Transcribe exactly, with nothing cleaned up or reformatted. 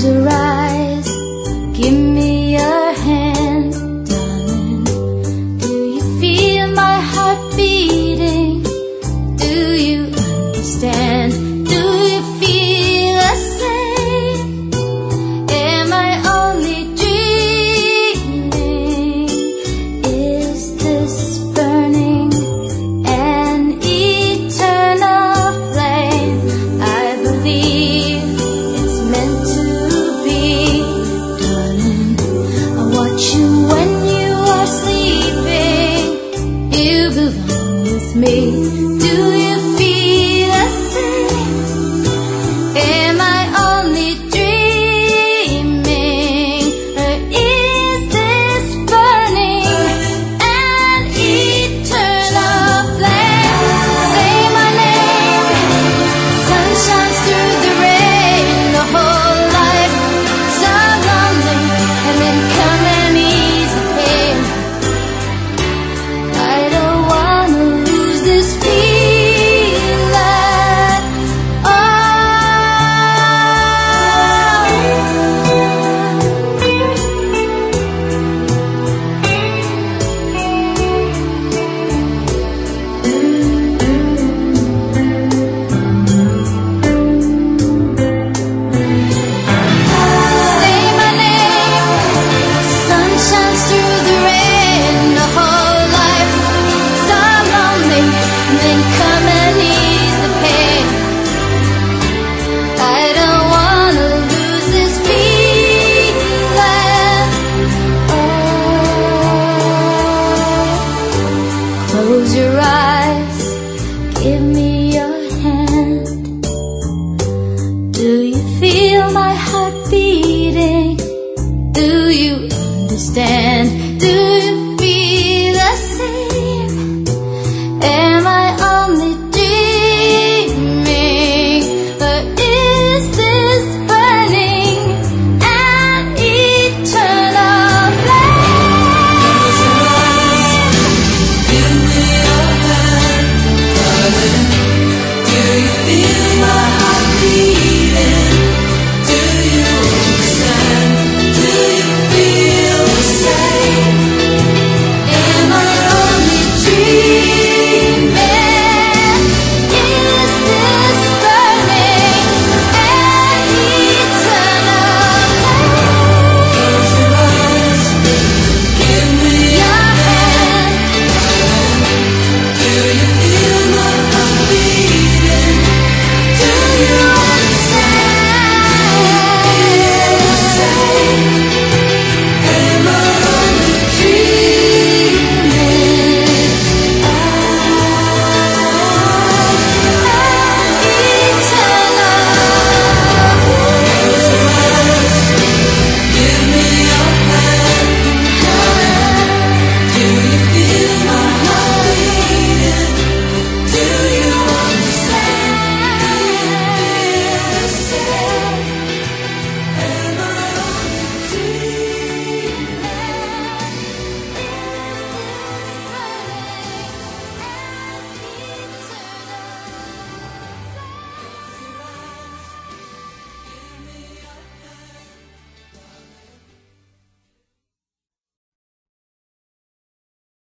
Close your eyes, give me your hand, darling. Do you feel my heart beating? Do you understand? Do you feel the same? Am I only dreaming? Is this burning an eternal flame? I believe it's meant to be, darling. I watch you when you are sleeping. You belong with me. Do you feel the same? Am I only dreaming? Or is this burning an eternal flame? Say my name. Sun shines through the rain. The whole life so lonely, and then come and ease the pain. I don't wanna lose this feeling. Oh, say my name. Sun shines through the rain. The whole life so lonely, and then come and ease the pain. I don't wanna lose this feeling. Oh, close your eyes, give me